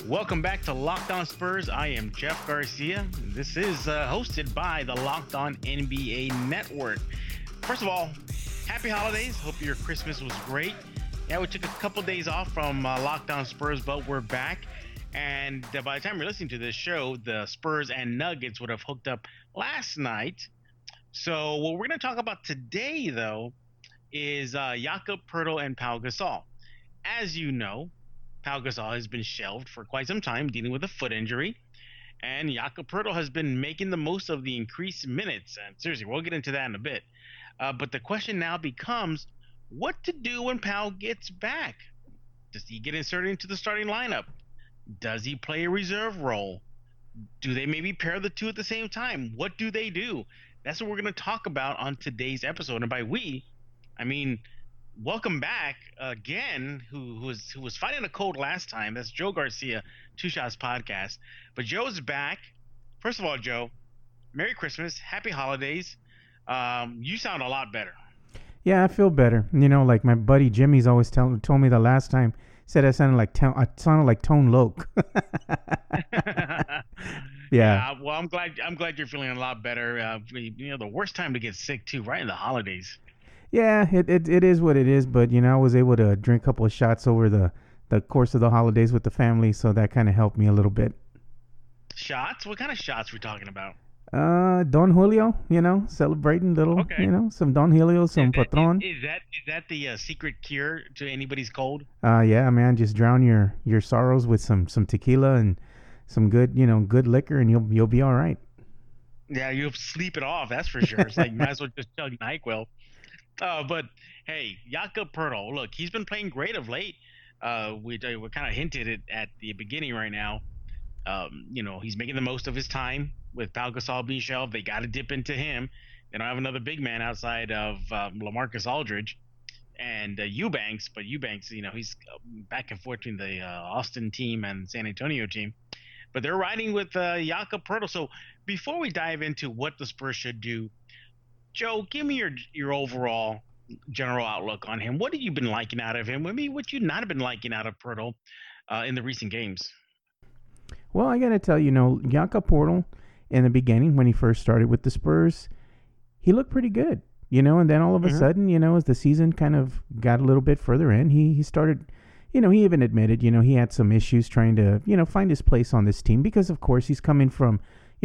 Welcome back to Locked On Spurs. I am Jeff Garcia. This is hosted by the Locked On NBA Network. First of all, happy holidays. Hope your Christmas was great. Yeah, we took a couple days off from Locked On Spurs, but we're back. And by the time you're listening to this show, the Spurs and Nuggets would have hooked up last night. So what we're going to talk about today, though, is Jakob Poeltl and Pau Gasol. As you know, Pau Gasol has been shelved for quite some time, dealing with a foot injury, and Jakob Poeltl has been making the most of the increased minutes. And seriously, we'll get into that in a bit. But the question now becomes, what to do when Pau gets back? Does he get inserted into the starting lineup? Does he play a reserve role? Do they maybe pair the two at the same time? What do they do? That's what we're going to talk about on today's episode. And by we, I mean welcome back again, who was fighting a cold last time. That's Joe Garcia, Two Shots Podcast. But Joe's back. First of all, Joe, Merry Christmas, Happy Holidays. You sound a lot better. Yeah, I feel better. You know, like my buddy Jimmy's always told me the last time, said I sounded like Tone Loc. Yeah. Well, I'm glad you're feeling a lot better. The worst time to get sick too, right in the holidays. Yeah, it is what it is, but I was able to drink a couple of shots over the course of the holidays with the family, so that kind of helped me a little bit. Shots? What kind of shots are we talking about? Don Julio, celebrating little, Okay. Some Don Julio, some Patron. Is that the secret cure to anybody's cold? Yeah, man, just drown your sorrows with some tequila and some good, good liquor, and you'll be all right. Yeah, you'll sleep it off, that's for sure. It's like you might as well just chug NyQuil. But hey, Jakob Poeltl, look, he's been playing great of late. We kind of hinted it at the beginning right now. He's making the most of his time with Pau Gasol being shelved. They got to dip into him. They don't have another big man outside of LaMarcus Aldridge and Eubanks. But Eubanks, he's back and forth between the Austin team and San Antonio team. But they're riding with Jakob Poeltl. So before we dive into what the Spurs should do, Joe, give me your overall general outlook on him. What have you been liking out of him? I mean, what you not have been liking out of Poeltl in the recent games? Well, I got to tell you, Jakob Poeltl, in the beginning, when he first started with the Spurs, he looked pretty good, and then all of a sudden, as the season kind of got a little bit further in, he started, he even admitted, he had some issues trying to, find his place on this team because, of course, he's coming from,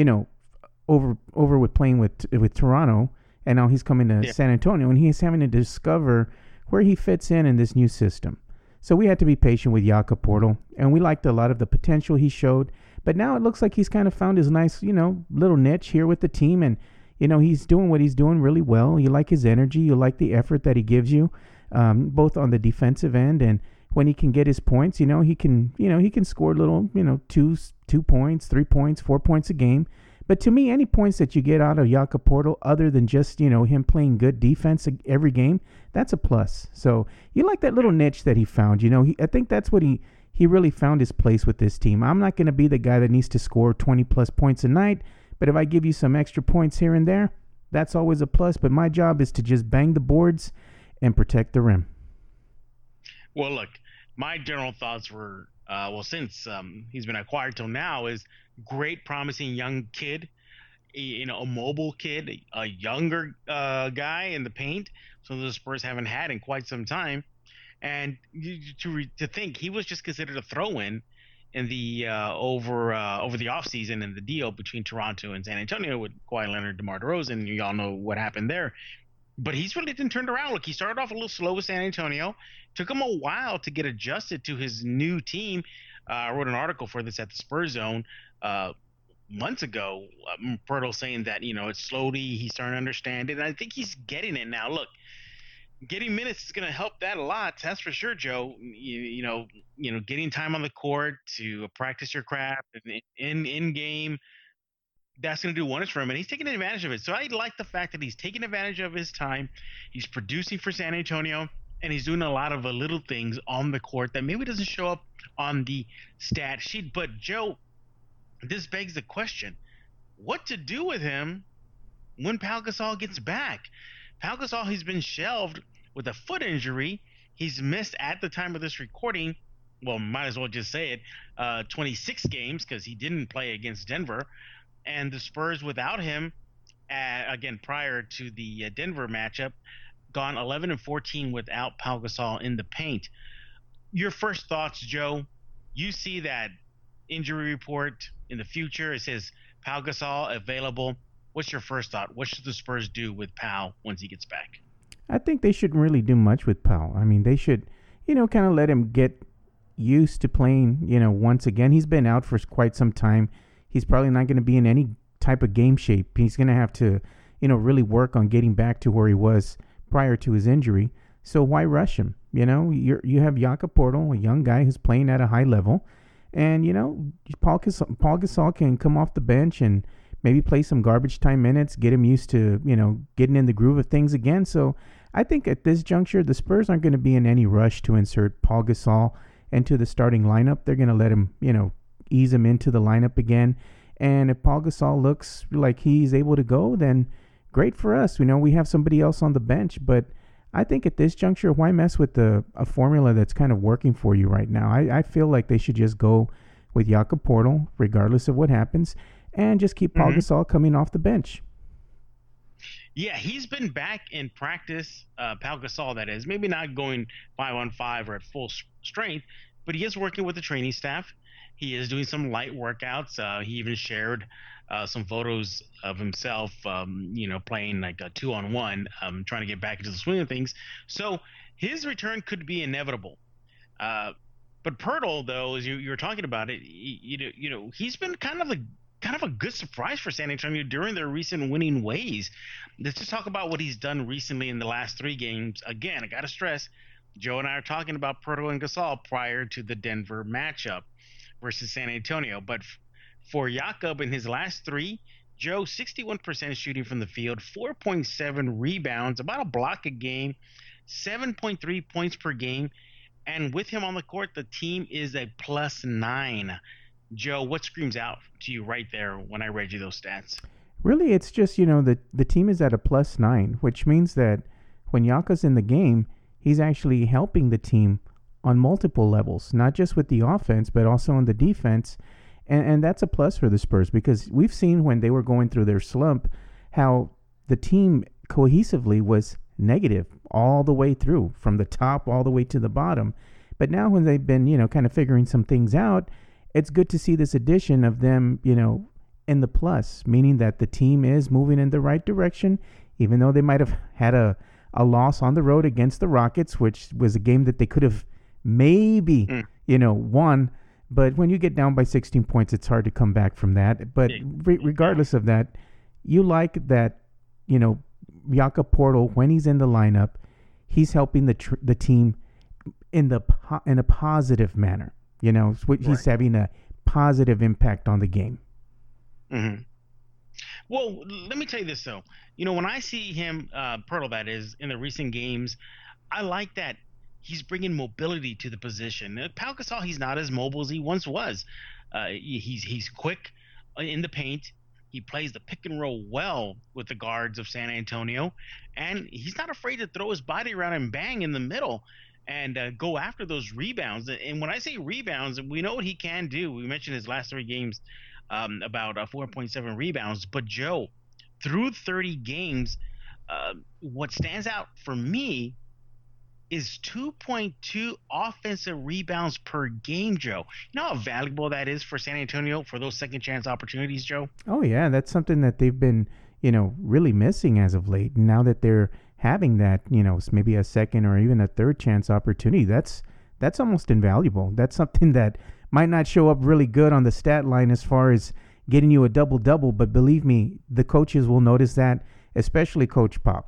over with playing with Toronto, and now he's coming to San Antonio, and he's having to discover where he fits in this new system. So we had to be patient with Jakob Poeltl, and we liked a lot of the potential he showed. But now it looks like he's kind of found his nice, little niche here with the team, and he's doing what he's doing really well. You like his energy, you like the effort that he gives you, both on the defensive end and when he can get his points. He can score little, 2 points, 3 points, 4 points a game. But to me, any points that you get out of Jakob Poeltl, other than just, him playing good defense every game, that's a plus. So you like that little niche that he found. I think that's what he really found his place with this team. I'm not going to be the guy that needs to score 20-plus points a night, but if I give you some extra points here and there, that's always a plus. But my job is to just bang the boards and protect the rim. Well, look, my general thoughts were, since he's been acquired till now, is great, promising young kid, a mobile kid, a younger guy in the paint, so the Spurs haven't had in quite some time. And to think he was just considered a throw-in in the over the offseason and the deal between Toronto and San Antonio with Kawhi Leonard, DeMar DeRozan. You all know what happened there. But he's really been turned around. Look, he started off a little slow with San Antonio. Took him a while to get adjusted to his new team. I wrote an article for this at the Spurs Zone months ago. Poeltl saying that it's slowly he's starting to understand it. And I think he's getting it now. Look, getting minutes is going to help that a lot. That's for sure, Joe. Getting time on the court to practice your craft in game. That's going to do wonders for him, and he's taking advantage of it. So I like the fact that he's taking advantage of his time. He's producing for San Antonio, and he's doing a lot of little things on the court that maybe doesn't show up on the stat sheet. But, Joe, this begs the question, what to do with him when Pau Gasol gets back? Pau Gasol, he's been shelved with a foot injury. He's missed, at the time of this recording, well, might as well just say it, 26 games because he didn't play against Denver, and the Spurs without him, again prior to the Denver matchup, gone 11 and 14 without Pau Gasol in the paint. Your first thoughts, Joe? You see that injury report in the future? It says Pau Gasol available. What's your first thought? What should the Spurs do with Pau once he gets back? I think they shouldn't really do much with Powell. I mean, they should, kind of let him get used to playing, once again. He's been out for quite some time. He's probably not going to be in any type of game shape. He's going to have to, really work on getting back to where he was prior to his injury. So why rush him? You have Jakob Portal, a young guy who's playing at a high level, and Paul Gasol can come off the bench and maybe play some garbage time minutes, get him used to getting in the groove of things again. So I think at this juncture, the Spurs aren't going to be in any rush to insert Paul Gasol into the starting lineup. They're going to let him ease him into the lineup again. And if Paul Gasol looks like he's able to go, then great for us. We have somebody else on the bench, but I think at this juncture, why mess with a formula that's kind of working for you right now? I feel like they should just go with Jakob Portal, regardless of what happens, and just keep Paul Gasol coming off the bench. Yeah, he's been back in practice, Pau Gasol, that is. Maybe not going 5-on-5 or at full strength, but he is working with the training staff. He is doing some light workouts. He even shared some photos of himself, playing like a 2-on-1, trying to get back into the swing of things. So his return could be inevitable. But Pirtle, though, as you were talking about it, he's been kind of a good surprise for San Antonio during their recent winning ways. Let's just talk about what he's done recently in the last 3 games. Again, I got to stress, Joe and I are talking about Pirtle and Gasol prior to the Denver matchup versus San Antonio. But for Jakob in his last 3, Joe, 61% shooting from the field, 4.7 rebounds, about a block a game, 7.3 points per game. And with him on the court, the team is a +9. Joe, what screams out to you right there when I read you those stats? Really, it's just, the team is at a +9, which means that when Yaka's in the game, he's actually helping the team on multiple levels, not just with the offense, but also on the defense. And that's a plus for the Spurs because we've seen when they were going through their slump how the team cohesively was negative all the way through, from the top all the way to the bottom. But now when they've been, kind of figuring some things out, it's good to see this addition of them, in the plus, meaning that the team is moving in the right direction, even though they might have had a loss on the road against the Rockets, which was a game that they could have maybe, won. But when you get down by 16 points, it's hard to come back from that. But regardless of that, you like that, Jakob Portal, when he's in the lineup, he's helping the team in a positive manner. He's having a positive impact on the game. Mm-hmm. Well, let me tell you this, though. When I see him, Pirtle, that is, in the recent games, I like that he's bringing mobility to the position. Pau Gasol, he's not as mobile as he once was. He's quick in the paint. He plays the pick and roll well with the guards of San Antonio, and he's not afraid to throw his body around and bang in the middle and go after those rebounds. And when I say rebounds, we know what he can do. We mentioned his last 3 games, about 4.7 rebounds. But Joe, through 30 games, what stands out for me is 2.2 offensive rebounds per game, Joe. You know how valuable that is for San Antonio for those second chance opportunities, Joe? Oh, yeah. That's something that they've been, really missing as of late. Now that they're having that, maybe a second or even a third chance opportunity, that's almost invaluable. That's something that might not show up really good on the stat line as far as getting you a double-double, but believe me, the coaches will notice that, especially Coach Pop.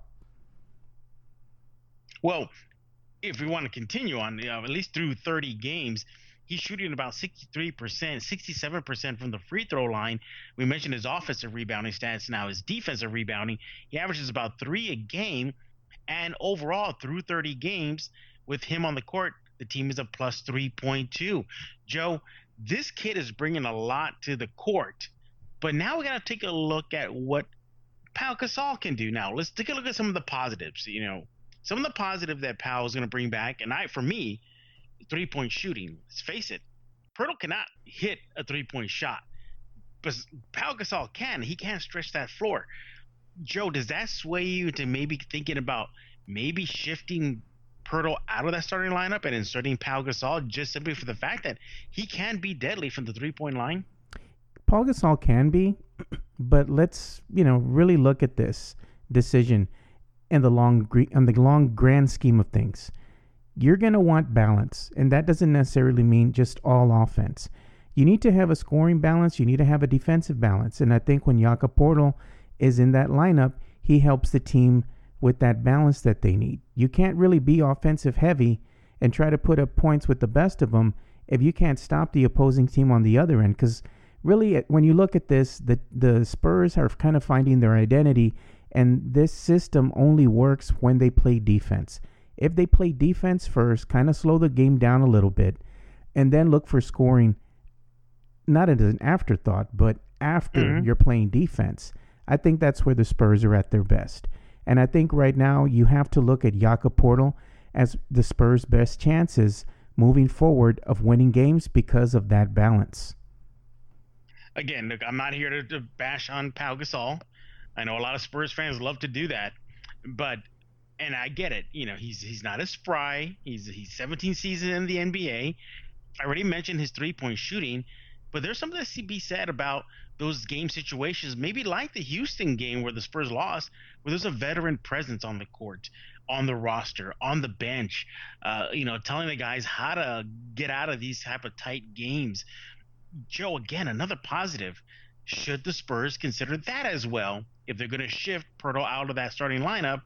Well, if we want to continue on, at least through 30 games, he's shooting about 63%, 67% from the free throw line. We mentioned his offensive rebounding stats. Now his defensive rebounding, he averages about 3 a game. And overall, through 30 games, with him on the court, the team is a +3.2. Joe, this kid is bringing a lot to the court. But now we got to take a look at what Pau Gasol can do. Now, let's take a look at some of the positives. Some of the positive that Pau is going to bring back, and for me, 3-point shooting. Let's face it, Pirtle cannot hit a 3-point shot, but Pau Gasol can. He can't stretch that floor. Joe, does that sway you to maybe thinking about maybe shifting Pirtle out of that starting lineup and inserting Pau Gasol just simply for the fact that he can be deadly from the 3-point line? Paul Gasol can be, but let's really look at this decision in the long grand scheme of things. You're going to want balance, and that doesn't necessarily mean just all offense. You need to have a scoring balance. You need to have a defensive balance, and I think when Jakob Poeltl is in that lineup, he helps the team with that balance that they need. You can't really be offensive heavy and try to put up points with the best of them if you can't stop the opposing team on the other end. Because really, when you look at this, the Spurs are kind of finding their identity, and this system only works when they play defense. If they play defense first, kind of slow the game down a little bit, and then look for scoring, not as an afterthought, but after you're playing defense, I think that's where the Spurs are at their best. And I think right now you have to look at Jakob Poeltl as the Spurs' best chances moving forward of winning games because of that balance. Again, look, I'm not here to bash on Pau Gasol. I know a lot of Spurs fans love to do that, and I get it. He's not as spry. He's 17 seasons in the NBA. I already mentioned his 3-point shooting, but there's something to be said about those game situations, maybe like the Houston game where the Spurs lost, where there's a veteran presence on the court, on the roster, on the bench, telling the guys how to get out of these type of tight games. Joe, again, another positive. Should the Spurs consider that as well if they're going to shift Pirtle out of that starting lineup,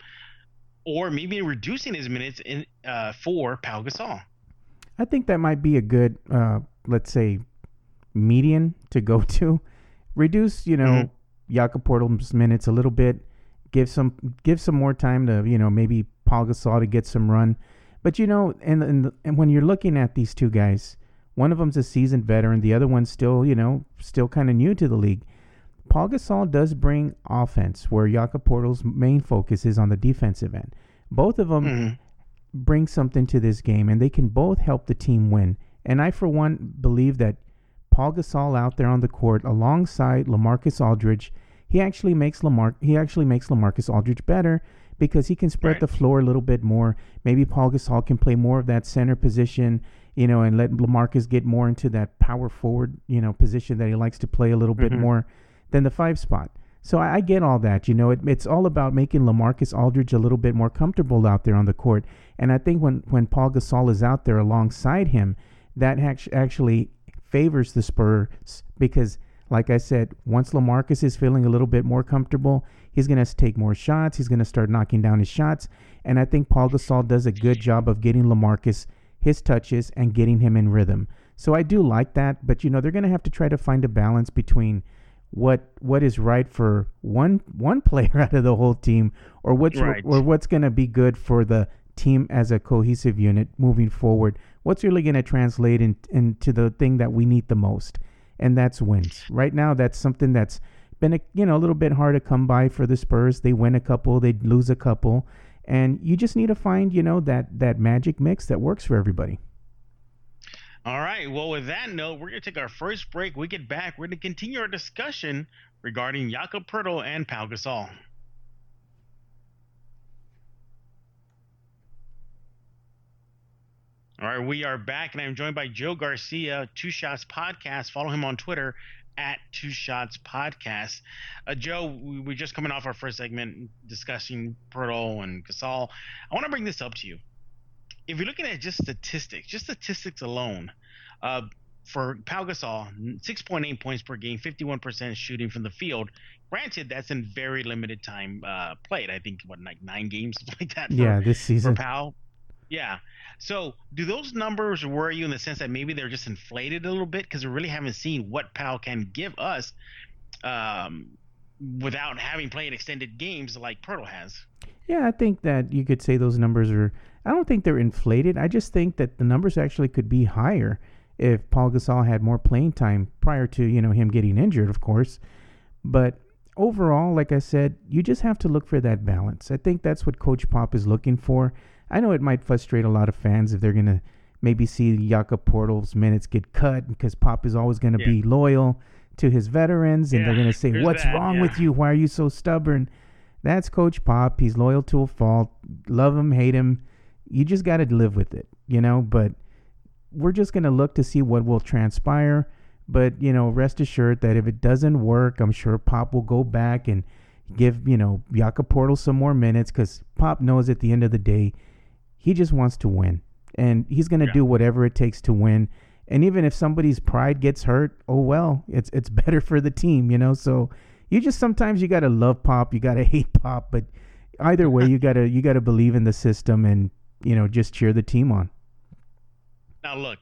or maybe reducing his minutes for Pau Gasol? I think that might be a good, let's say, median to go to. Reduce, Jakob Poeltl's minutes a little bit. Give some more time to, maybe Pau Gasol to get some run. But and when you're looking at these two guys, one of them's a seasoned veteran, the other one's still kind of new to the league. Pau Gasol does bring offense, where Jakob Poeltl's main focus is on the defensive end. Both of them bring something to this game, and they can both help the team win. And I, for one, believe that Pau Gasol out there on the court alongside LaMarcus Aldridge, he actually makes LaMarcus Aldridge better because he can spread the floor a little bit more. Maybe Pau Gasol can play more of that center position, and let LaMarcus get more into that power forward, position that he likes to play a little bit more than the 5 spot. So I get all that. It's all about making LaMarcus Aldridge a little bit more comfortable out there on the court. And I think when Pau Gasol is out there alongside him, that actually favors the Spurs because, like I said, once LaMarcus is feeling a little bit more comfortable, he's going to take more shots. He's going to start knocking down his shots. And I think Pau Gasol does a good job of getting LaMarcus his touches and getting him in rhythm. So I do like that. But, they're going to have to try to find a balance between what is right for one player out of the whole team, or what's going to be good for the team as a cohesive unit moving forward. What's really going to translate into the thing that we need the most, and that's wins. Right now, that's something that's been a little bit hard to come by for the Spurs. They win a couple, they lose a couple, and you just need to find that magic mix that works for everybody. All right. Well, with that note, we're going to take our first break. When we get back, we're going to continue our discussion regarding Jakob Poeltl and Pau Gasol. All right, we are back, and I'm joined by Joe Garcia, Two Shots Podcast. Follow him on Twitter at Two Shots Podcast. Joe, we're just coming off our first segment discussing Poeltl and Gasol. I want to bring this up to you. If you're looking at just statistics alone, for Pau Gasol, 6.8 points per game, 51% shooting from the field. Granted, that's in very limited time played. I think, like 9 games, something like that this season. For Pau. Yeah. So do those numbers worry you in the sense that maybe they're just inflated a little bit because we really haven't seen what Pau can give us without having played extended games like Poeltl has? Yeah, I think that you could say those numbers are – I don't think they're inflated. I just think that the numbers actually could be higher if Pau Gasol had more playing time prior to, him getting injured, of course. But overall, like I said, you just have to look for that balance. I think that's what Coach Pop is looking for. I know it might frustrate a lot of fans if they're going to maybe see Jakob Portal's minutes get cut because Pop is always going to Yeah. be loyal to his veterans, and they're going to say, there's "What's that, wrong with you? Why are you so stubborn?" That's Coach Pop. He's loyal to a fault. Love him, hate him. You just got to live with it, But we're just going to look to see what will transpire. But, rest assured that if it doesn't work, I'm sure Pop will go back and give, Jakob Portal some more minutes, because Pop knows at the end of the day, he just wants to win. And he's going to do whatever it takes to win. And even if somebody's pride gets hurt, oh, well, it's better for the team, So sometimes you got to love Pop, you got to hate Pop. But either way, you got to believe in the system and, just cheer the team on. Now, look,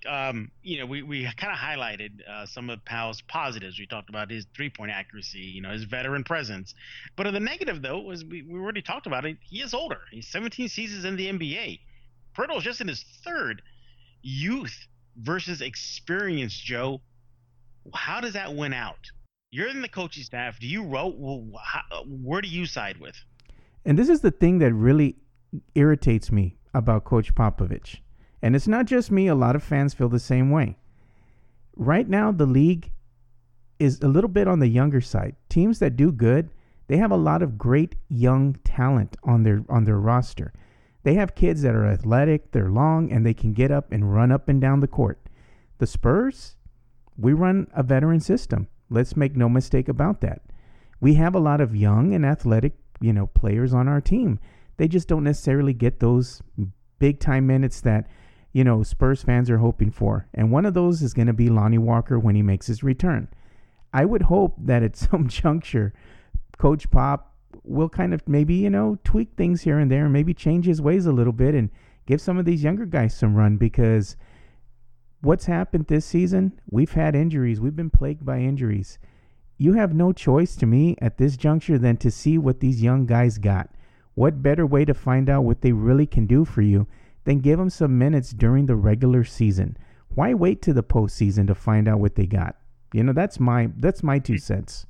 we kind of highlighted some of Powell's positives. We talked about his three-point accuracy, his veteran presence. But on the negative, though, was we already talked about it. He is older. He's 17 seasons in the NBA. Pirtle's just in his third. Youth versus experience, Joe. How does that win out? You're in the coaching staff. Do you where do you side with? And this is the thing that really irritates me about Coach Popovich. And it's not just me. A lot of fans feel the same way. Right now, the league is a little bit on the younger side. Teams that do good, they have a lot of great young talent on their roster. They have kids that are athletic, they're long, and they can get up and run up and down the court. The Spurs, we run a veteran system. Let's make no mistake about that. We have a lot of young and athletic, players on our team. They just don't necessarily get those big time minutes that Spurs fans are hoping for. And one of those is going to be Lonnie Walker when he makes his return. I would hope that at some juncture, Coach Pop will kind of maybe, tweak things here and there and maybe change his ways a little bit and give some of these younger guys some run, because what's happened this season, we've had injuries. We've been plagued by injuries. You have no choice to me at this juncture than to see what these young guys got. What better way to find out what they really can do for you then give them some minutes during the regular season? Why wait to the postseason to find out what they got? That's my 2 cents.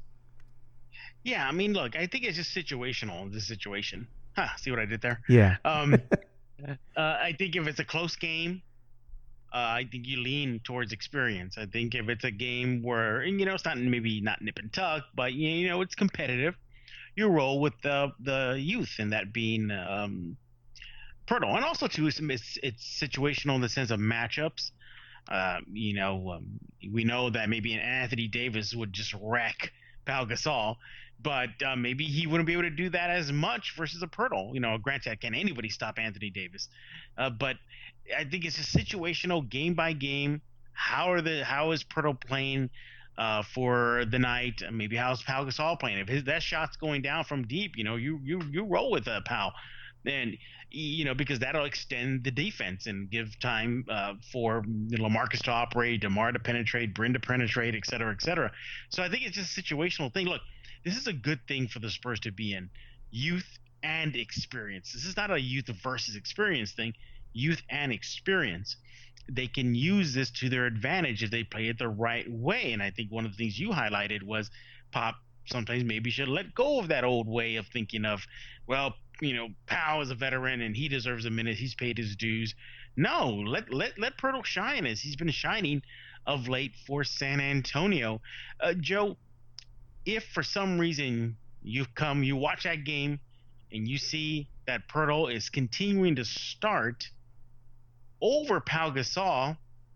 Yeah, I mean, look, I think it's just situational in this situation. See what I did there? Yeah. I think if it's a close game, I think you lean towards experience. I think if it's a game where, it's maybe not nip and tuck, but, it's competitive, you roll with the youth, and that being Pirtle. And also, too, it's situational in the sense of matchups. We know that maybe an Anthony Davis would just wreck Pau Gasol, but maybe he wouldn't be able to do that as much versus a Pirtle. Granted, can anybody stop Anthony Davis? But I think it's just situational, game by game. How is Pirtle playing for the night? Maybe how's Pau Gasol playing? If that shot's going down from deep, you roll with Pau. And because that'll extend the defense and give time for LaMarcus to operate, DeMar to penetrate, Bryn to penetrate, et cetera, et cetera. So I think it's just a situational thing. Look, this is a good thing for the Spurs to be in, youth and experience. This is not a youth versus experience thing. Youth and experience. They can use this to their advantage if they play it the right way. And I think one of the things you highlighted was Pop sometimes maybe should let go of that old way of thinking of, well, Pau is a veteran and he deserves a minute. He's paid his dues. No, let Pirtle shine as he's been shining of late for San Antonio. Joe, if for some reason you watch that game and you see that Pirtle is continuing to start over Pau Gasol,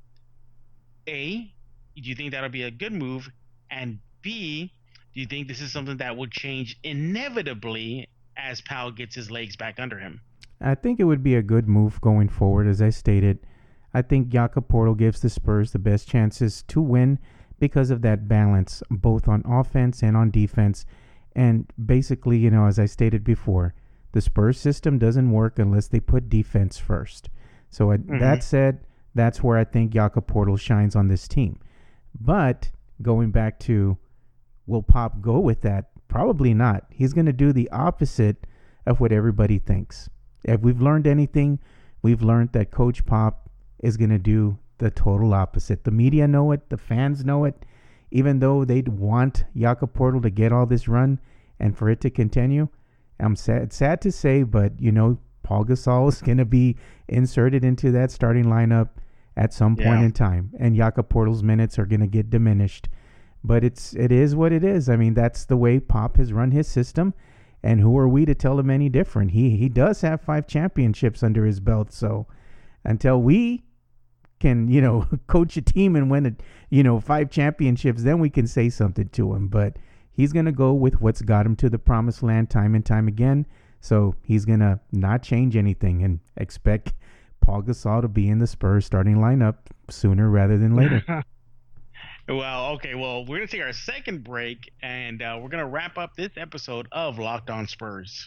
A, do you think that'll be a good move? And B, do you think this is something that will change inevitably as Pau gets his legs back under him? I think it would be a good move going forward. As I stated, I think Jakob Portal gives the Spurs the best chances to win because of that balance, both on offense and on defense. And basically, as I stated before, the Spurs system doesn't work unless they put defense first. So that said, that's where I think Jakob Portal shines on this team. But going back to, will Pop go with that? Probably not. He's going to do the opposite of what everybody thinks. If we've learned anything, we've learned that Coach Pop is going to do the total opposite. The media know it. The fans know it. Even though they'd want Jakob Portal to get all this run and for it to continue, I'm sad to say, but Paul Gasol is going to be inserted into that starting lineup. at some point Yeah. in time, and Jakob Portal's minutes are going to get diminished. But it is what it is. I mean, that's the way Pop has run his system, and who are we to tell him any different? He does have 5 championships under his belt, so until we can, coach a team and win 5 championships, then we can say something to him. But he's going to go with what's got him to the promised land time and time again. So he's going to not change anything and expect Paul Gasol to be in the Spurs starting lineup sooner rather than later. Well, okay. Well, we're going to take our second break, and we're going to wrap up this episode of Locked On Spurs.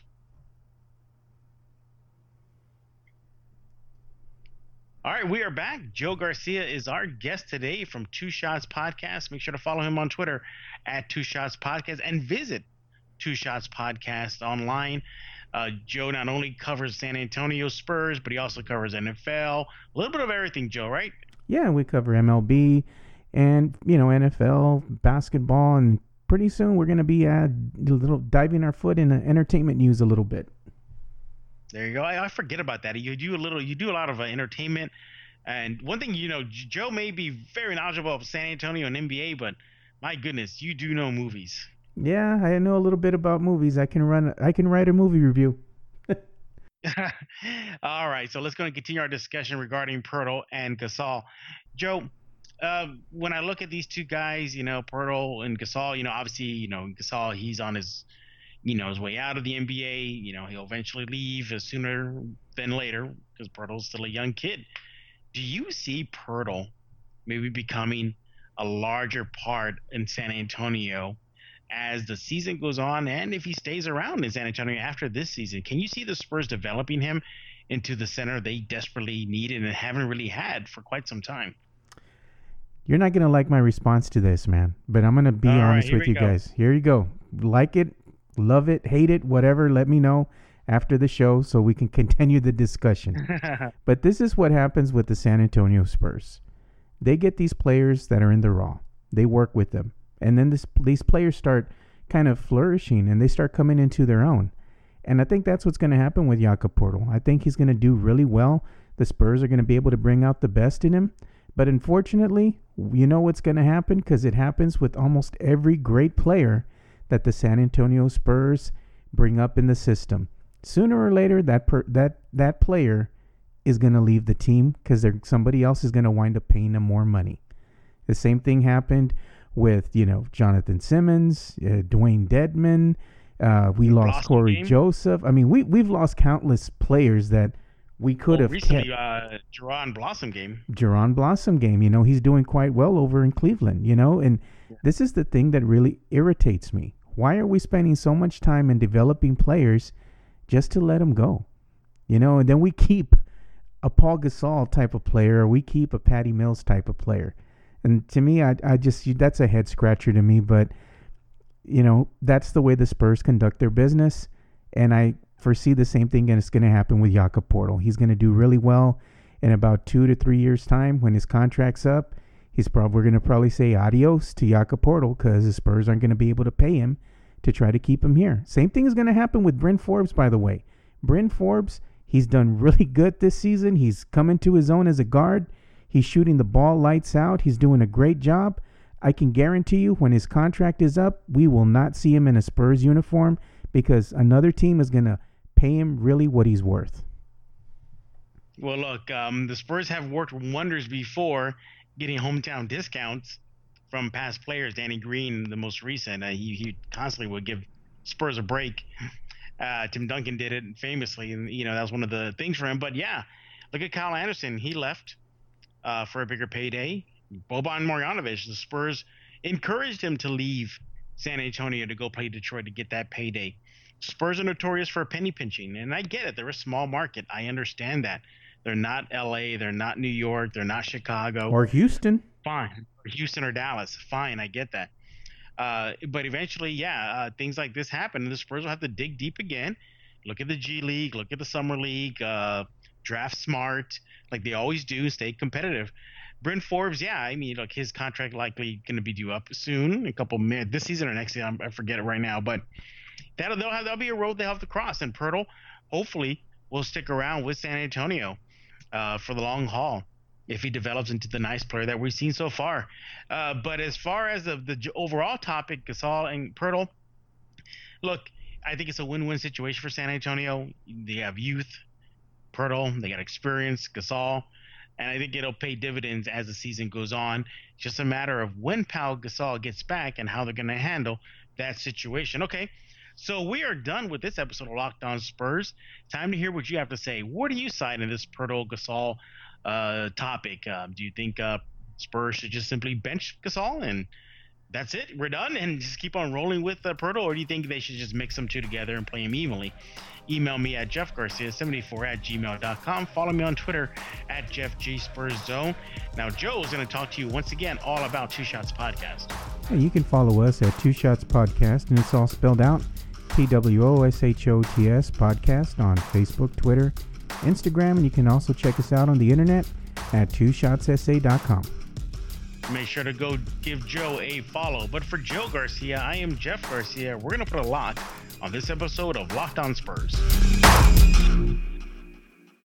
All right, we are back. Joe Garcia is our guest today from Two Shots Podcast. Make sure to follow him on Twitter at Two Shots Podcast and visit Two Shots Podcast online. Joe not only covers San Antonio Spurs, but he also covers NFL. A little bit of everything, Joe, right? Yeah, we cover MLB and, NFL, basketball, and pretty soon we're going to be diving our foot in the entertainment news a little bit. There you go. I forget about that. You do a lot of entertainment. And one thing, Joe may be very knowledgeable of San Antonio and NBA, but my goodness, you do know movies. Yeah, I know a little bit about movies. I can write a movie review. All right, so let's go and continue our discussion regarding Poeltl and Gasol. Joe, when I look at these two guys, Poeltl and Gasol, obviously, Gasol, he's on his, his way out of the NBA. He'll eventually leave sooner than later because Poeltl's still a young kid. Do you see Poeltl maybe becoming a larger part in San Antonio as the season goes on, and if he stays around in San Antonio after this season? Can you see the Spurs developing him into the center they desperately needed and haven't really had for quite some time? You're not going to like my response to this, man, but I'm going to be honest with you guys. Here you go. Like it, love it, hate it, whatever. Let me know after the show so we can continue the discussion. But this is what happens with the San Antonio Spurs. They get these players that are in the raw. They work with them. And then these players start kind of flourishing and they start coming into their own. And I think that's what's going to happen with Jakob Poeltl. I think he's going to do really well. The Spurs are going to be able to bring out the best in him. But unfortunately, you know what's going to happen? Because it happens with almost every great player that the San Antonio Spurs bring up in the system. Sooner or later, that player is going to leave the team because somebody else is going to wind up paying them more money. The same thing happened with, Jonathan Simmons, Dwayne Dedman. We lost Corey Joseph. I mean, we've lost countless players that we could have recently, Jaron Blossom game. He's doing quite well over in Cleveland, and this is the thing that really irritates me. Why are we spending so much time in developing players just to let them go? And then we keep a Paul Gasol type of player, or we keep a Patty Mills type of player. And to me, I just, that's a head scratcher to me, but that's the way the Spurs conduct their business. And I foresee the same thing and it's going to happen with Jakob Poeltl. He's going to do really well in about 2 to 3 years time when his contract's up. We're going to probably say adios to Jakob Poeltl because the Spurs aren't going to be able to pay him to try to keep him here. Same thing is going to happen with Bryn Forbes, by the way. Bryn Forbes, he's done really good this season. He's come into his own as a guard. He's shooting the ball lights out. He's doing a great job. I can guarantee you when his contract is up, we will not see him in a Spurs uniform because another team is going to pay him really what he's worth. Well, look, the Spurs have worked wonders before getting hometown discounts from past players. Danny Green, the most recent, he constantly would give Spurs a break. Tim Duncan did it famously, and that was one of the things for him. But yeah, look at Kyle Anderson. He left for a bigger payday. Boban Marjanovic, the Spurs encouraged him to leave San Antonio to go play Detroit to get that payday. Spurs are notorious for penny pinching, and I get it. They're a small market. I understand that. They're not L.A., they're not New York, they're not Chicago. Or Houston. Fine. Or Houston or Dallas. Fine, I get that. But eventually, things like this happen, and the Spurs will have to dig deep again. Look at the G League, look at the Summer League, draft smart, like they always do, stay competitive. Bryn Forbes, look, his contract likely going to be due up soon, a couple minutes, this season or next season, I forget it right now, but that'll be a road they'll have to cross, and Poeltl hopefully will stick around with San Antonio for the long haul. if he develops into the nice player that we've seen so far. But as far as the overall topic, Gasol and Pirtle, look, I think it's a win-win situation for San Antonio. They have youth, Pirtle, they got experience, Gasol, and I think it'll pay dividends as the season goes on. It's just a matter of when Pau Gasol gets back and how they're going to handle that situation. Okay, so we are done with this episode of Locked On Spurs. Time to hear what you have to say. What do you side in this Pirtle Gasol topic? Do you think Spurs should just simply bench Gasol and that's it, we're done, and just keep on rolling with Pirtle, or do you think they should just mix them two together and play them evenly? Email me at jeffgarcia74@gmail.com. Follow me on Twitter at JeffGSpursZone. Now, Joe is going to talk to you once again all about Two Shots Podcast. Hey, you can follow us at Two Shots Podcast, and it's all spelled out, TWOSHOTS Podcast on Facebook, Twitter, Instagram, and you can also check us out on the internet at twoshotssa.com. Make sure to go give Joe a follow. But for Joe Garcia, I am Jeff Garcia. We're going to put a lock on this episode of Locked On Spurs.